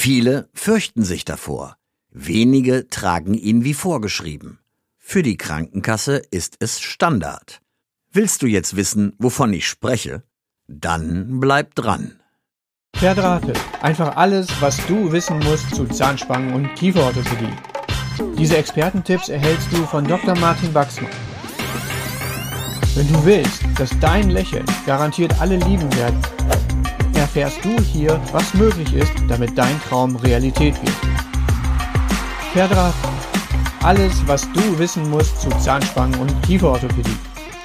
Viele fürchten sich davor. Wenige tragen ihn wie vorgeschrieben. Für die Krankenkasse ist es Standard. Willst du jetzt wissen, wovon ich spreche? Dann bleib dran. Verdrahtet. Einfach alles, was du wissen musst zu Zahnspangen- und Kieferorthopädie. Diese Expertentipps erhältst du von Dr. Martin Baxmann. Wenn du willst, dass dein Lächeln garantiert alle lieben werden, erfährst du hier, was möglich ist, damit dein Traum Realität wird. Verdrahtet. Alles, was du wissen musst zu Zahnspangen- und Kieferorthopädie.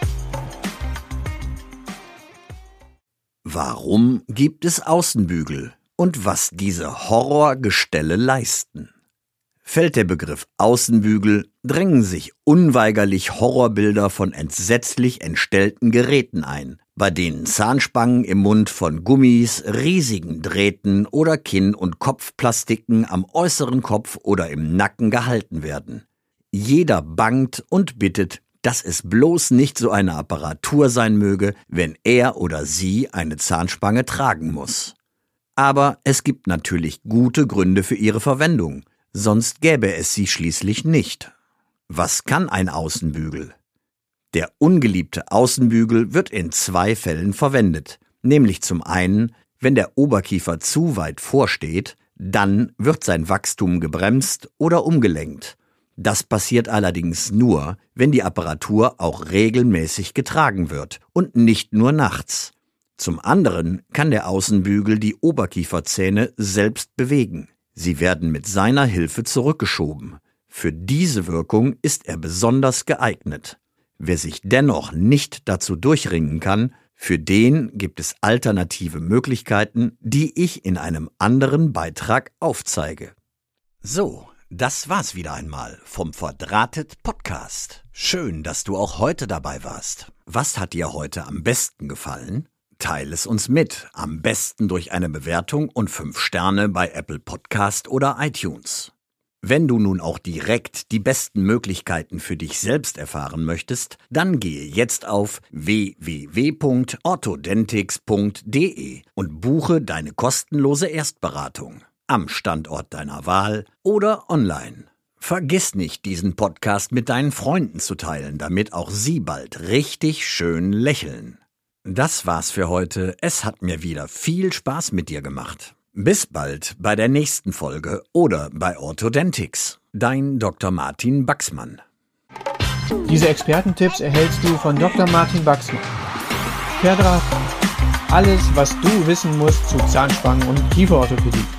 Warum gibt es Außenbügel und was diese Horrorgestelle leisten? Fällt der Begriff Außenbügel, drängen sich unweigerlich Horrorbilder von entsetzlich entstellten Geräten ein, bei denen Zahnspangen im Mund von Gummis, riesigen Drähten oder Kinn- und Kopfplastiken am äußeren Kopf oder im Nacken gehalten werden. Jeder bangt und bittet, dass es bloß nicht so eine Apparatur sein möge, wenn er oder sie eine Zahnspange tragen muss. Aber es gibt natürlich gute Gründe für ihre Verwendung, sonst gäbe es sie schließlich nicht. Was kann ein Außenbügel? Der ungeliebte Außenbügel wird in 2 Fällen verwendet, nämlich zum einen, wenn der Oberkiefer zu weit vorsteht, dann wird sein Wachstum gebremst oder umgelenkt. Das passiert allerdings nur, wenn die Apparatur auch regelmäßig getragen wird und nicht nur nachts. Zum anderen kann der Außenbügel die Oberkieferzähne selbst bewegen. Sie werden mit seiner Hilfe zurückgeschoben. Für diese Wirkung ist er besonders geeignet. Wer sich dennoch nicht dazu durchringen kann, für den gibt es alternative Möglichkeiten, die ich in einem anderen Beitrag aufzeige. So, das war's wieder einmal vom Verdrahtet Podcast. Schön, dass du auch heute dabei warst. Was hat dir heute am besten gefallen? Teile es uns mit, am besten durch eine Bewertung und 5 Sterne bei Apple Podcast oder iTunes. Wenn du nun auch direkt die besten Möglichkeiten für dich selbst erfahren möchtest, dann gehe jetzt auf www.orthodentix.de und buche deine kostenlose Erstberatung am Standort deiner Wahl oder online. Vergiss nicht, diesen Podcast mit deinen Freunden zu teilen, damit auch sie bald richtig schön lächeln. Das war's für heute. Es hat mir wieder viel Spaß mit dir gemacht. Bis bald bei der nächsten Folge oder bei Orthodentix. Dein Dr. Martin Baxmann. Diese Expertentipps erhältst du von Dr. Martin Baxmann. Verdrahtet. Alles, was du wissen musst zu Zahnspangen- und Kieferorthopädie.